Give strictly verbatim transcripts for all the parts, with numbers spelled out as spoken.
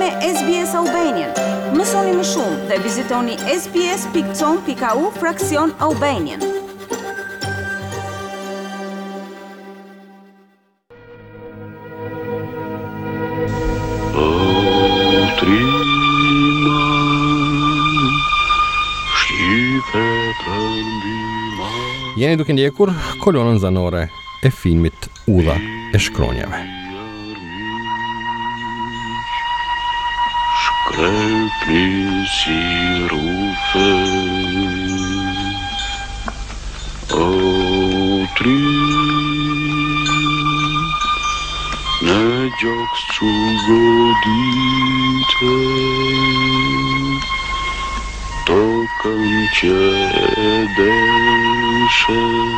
me S B S Albanian. Mësoni më shumë dhe vizitoni sbs.com.au fraksion Albanian. Jeni duke ndjekur kolonën zanore e filmit Udha e shkronjave. Shkrepni si rufe, o tri, në gjokës që godite, tokën që e deshe,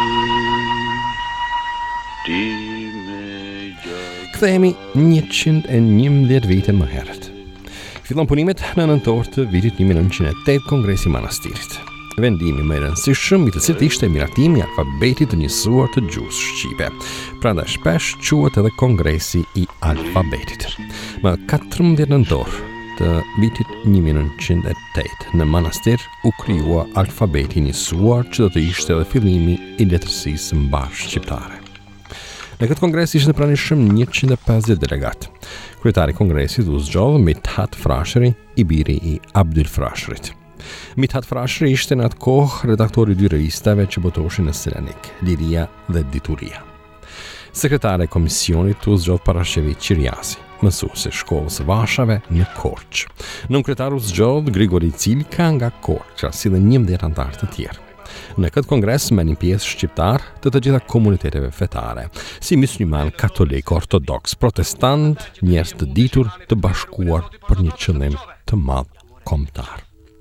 ti me gjak. Kthehemi njëqind e njëmbëdhjetë vite më herët. Fillon punimet në nëntor të vitit një mijë e nëntëqind e tetë Kongresi i Manastirit. Vendimi më i rëndësishëm i të cilit ishte miratimi i alfabetit të njësuar të gjuhës shqipe. Prandaj shpesh quhet edhe Kongresi i Alfabetit. Më katërmbëdhjetë nëntor të vitit një mijë e nëntëqind e tetë në Manastir u krijua alfabeti i njësuar, që do të ishte edhe fillimi i letërsisë mbar shqiptare. Në këtë kongres ishte pranishëm njëqind e pesëdhjetë delegat. Kryetari i kongresit u zgjodh Mithat Frashëri, i biri i Abdyl Frashërit. Mithat Frashëri ishte në atë kohë redaktori i dy revistave që botoshin në Selanik, Liria dhe Dituria. Sekretare e komisionit u zgjodh Parashevit Qiriasi, mësuesi i shkollës së Vashave në Korçë. Nën kryetar u zgjodh Grigori Cilka nga Korçë, si dhe njëmbëdhjetë anëtar të tjerë. Në këtë kongres merrnin pjesë shqiptar të të gjitha komuniteteve fetare, si mysliman, katolik, ortodoks, protestant, njerëz të ditur, të bashkuar për një qëllim të madh kombëtar.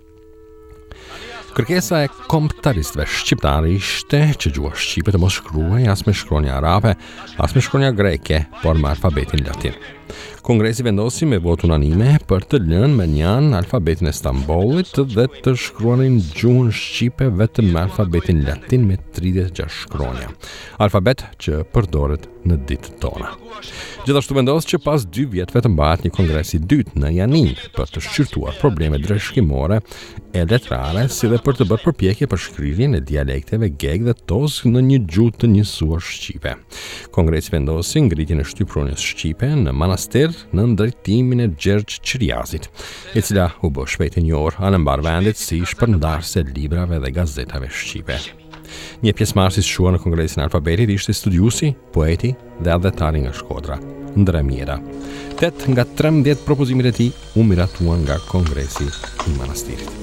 Kërkesa e kombëtaristëve shqiptarë ishte që gjuha shqipe të mos shkruhej as me shkronja arabe, as me shkronja greke, por me alfabetin latin. Kongresi vendosi me votë unanime për të lënë me njan alfabetin e Stambollit dhe të shkruanin gjuhën shqipe vetëm me alfabetin latin me tridhjetë e gjashtë shkronja. Alfabet që përdoret në ditët tona. Gjithashtu vendos që pas dy vjetëve të mbahet një kongres i dytë në Janin për të shqyrtuar probleme drejtshkimore e letrare, si dhe për të bërë përpjekje për shkrirjen e dialekteve geg dhe tozg në një gjuhë të njësuar shqipe. Kongresi vendosi ngritjen e shtypronjës shqipe në Manastir në drejtimin e Gjergj Qiriasit, e cila u bë shpejt e njohur anë mbar vendit si shpërndarëse e librave dhe gazetave shqipe. Një pjesëmarrës i shuar në Kongresin e Alfabetit ishte studiusi, poeti dhe adhetari nga Shkodra, Ndra Mjera. Tet nga trembëdhjetë propozimit e tij u miratuan nga Kongresi i Manastirit.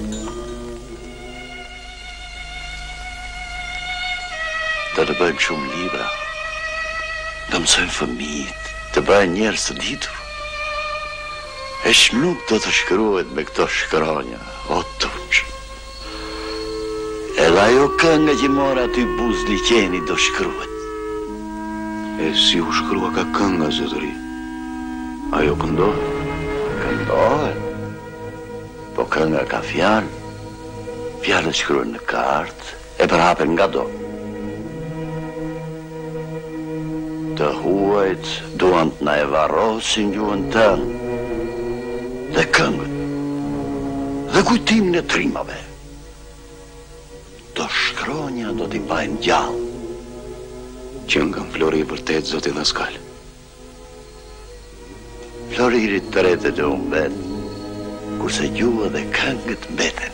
Do të bëjmë shumë libra, do mësojmë fëmijët, të bëjmë njerëz të ditur. E nuk do të shkruhet me këto shkronja, o tuq. Edhe ajo kënga që mora aty buz liqeni do shkruhet. E si u shkrua ka kënga, zotëri? Ajo këndohet? Këndohet. Po kënga ka fjalë. Fjalët shkruhen në kartë, e përhapen nga do. Të huajt duan të na e varrosin gjuhën tënë dhe këngët dhe kujtimin e trimave. Do shkronja do t'i bajnë gjallë. Që nga Flori i vërtet, zoti Daskal. Floririt të retet e unë vetë, kurse gjuhë dhe këngët mbeten.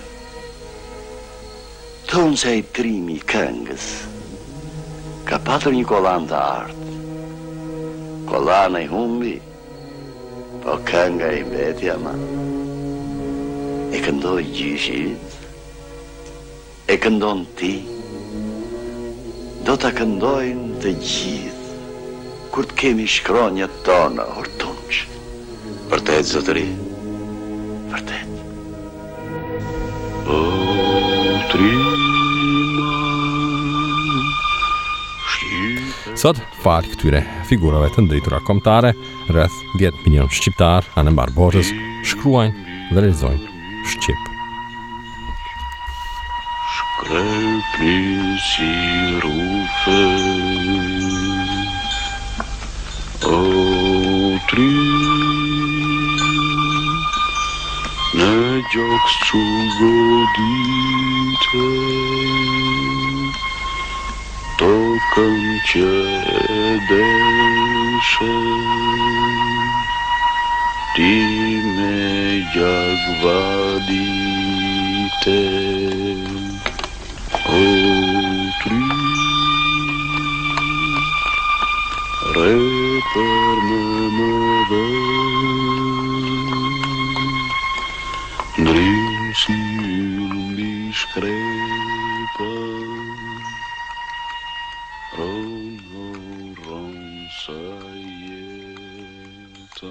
Thonë se ai trimi i këngës ka patur një kolan të artë. Kolana i humbi, po kënga i mbeti ama. E këndoj gjyshit, e këndon ti, do të këndojnë të gjithë, kur të kemi shkronjët tona, hortunç. Vërtet, zotëri, vërtet. O, trima, Sot, falë këtyre figurave të ndritura kombëtare, rreth dhjetë milion shqiptar anë mbar botës shkruajnë dhe lexojnë shqip. Shkrepni si rufe, o tri, gjoks që godite, tokën që e deshe, ti me gjak vadite. O tri, re për më më dhe, ndrim si mbi shkrepa, ronë, ronë sa jeta.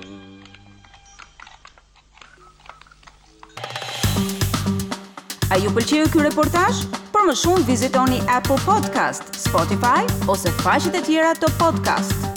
A ju pëlqeu ky reportazh? Për më shumë vizitoni Apple Podcast, Spotify ose faqet e tjera të podcast.